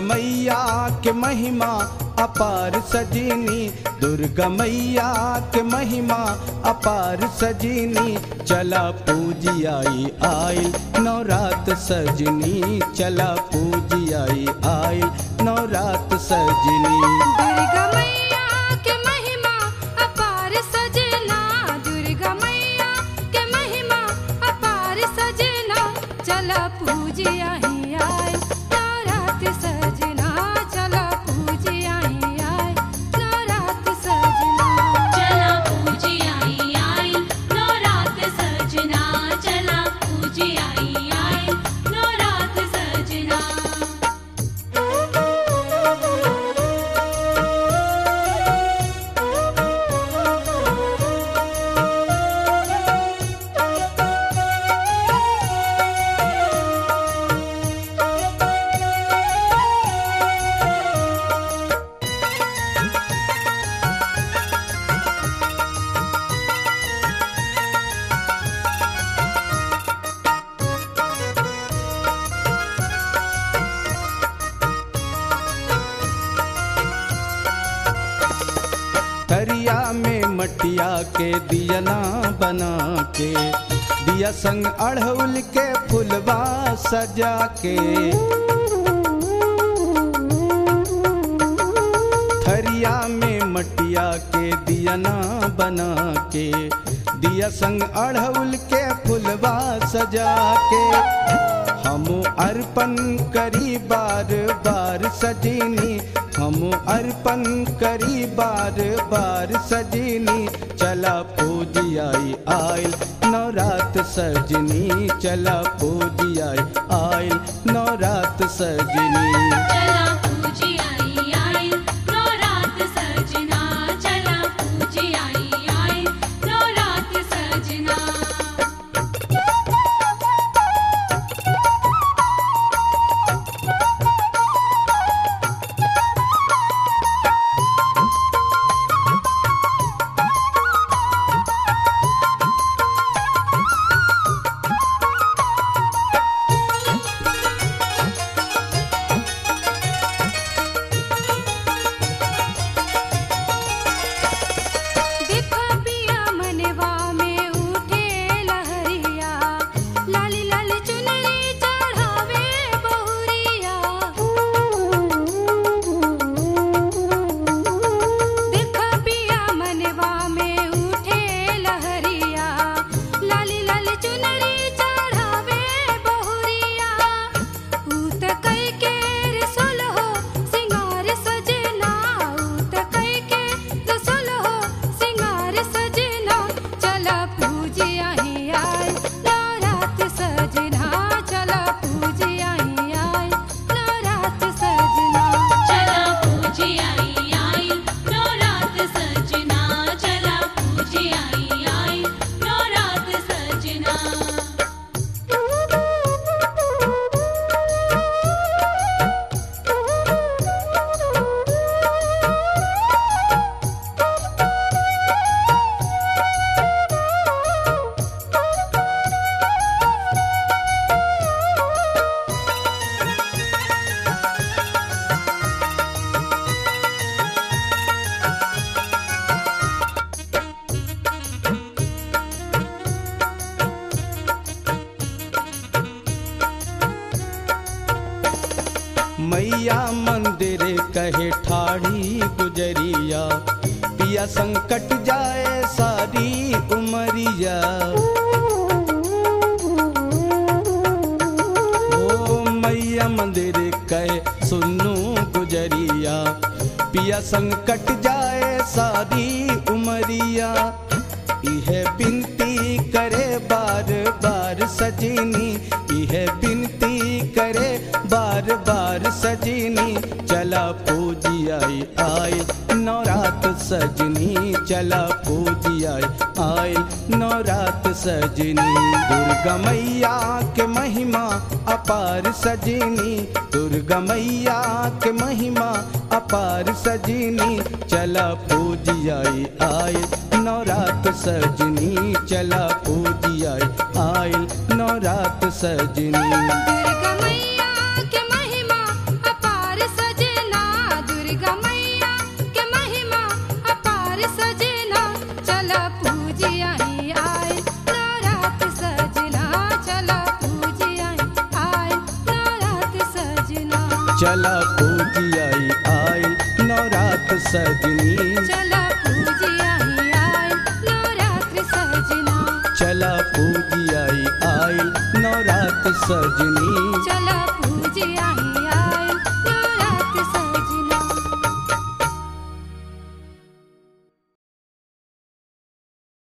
मैया के महिमा अपार सजनी, दुर्गा मैया के महिमा अपार सजनी, चला पूजी आई आइल नवरात सजनी, चला पूजी आई आइल नवरात सजनी। दुर्गा मैया के महिमा अपार सजना, दुर्गा मैया के महिमा अपार सजना, चला पूजी आई आए नवरात सजना, चला पूजी आई आए नवरात सजना, चला पूजी आई आए नवरात सजना, चला पूजी आई आए नवरात सजना। थरिया में मटिया के दियना बना के, दिया संग अड़हुल के फुलवा सजा के, थरिया में मटिया के दियना बना के, दिया संग अड़हुल के फुलवा सजा के, हम अर्पण करी बार बार सजनी, हम अर्पण करी बार बार सजनी, चला पूजी आई आइल नवरात सजनी, चला पूजी आई आइल नवरात सजनी। चला पूजी आई आए नवरात सजना, चला पूजी आई आए नवरात सजना। देखो पिया मनवा में उठे लहरिया, लाली लाली चुनरी चढ़ावे बहुरिया, देखो पिया मनवा में उठे लहरिया, लाली लाली चुनरी चढ़ावे बहुरिया, ऊत कई के रसोल हो सिंगार सजना, ऊत कई के रसोल हो सिंगार सजना, चला पूजी आई आए नवरात सजना, चला पूजी आई आए नवरात सजना, चला पूजी आई आए नवरात सजना, चला पूजी आई आए नवरात सजना। मैया मंदिर कहे ठाड़ी गुजरिया, पिया संकट जाए सारी उमरिया, ओ मैया मंदिर कहे सुनो गुजरिया, पिया संकट जाए सारी उमरिया, यह बिनती करे बार बार सजनी, यह बिनती करे बार बार सजनी, चला पूजी आई आइल नवरात सजनी, चला पूजी आई आइल नवरात सजनी। दुर्गा मैया के महिमा अपार सजनी, दुर्गा मैया के महिमा अपार सजनी, चला पूजी आई आइल नवरात सजनी, चला पूजी आई आइल नवरात सजनी। दुर्गा मैया के महिमा अपार चला पूजियाई आइल नवरात्र सजनी चला पूजियाई आइल नवरात्र सजना चला पूजियाई आइल नवरात्र सजनी चला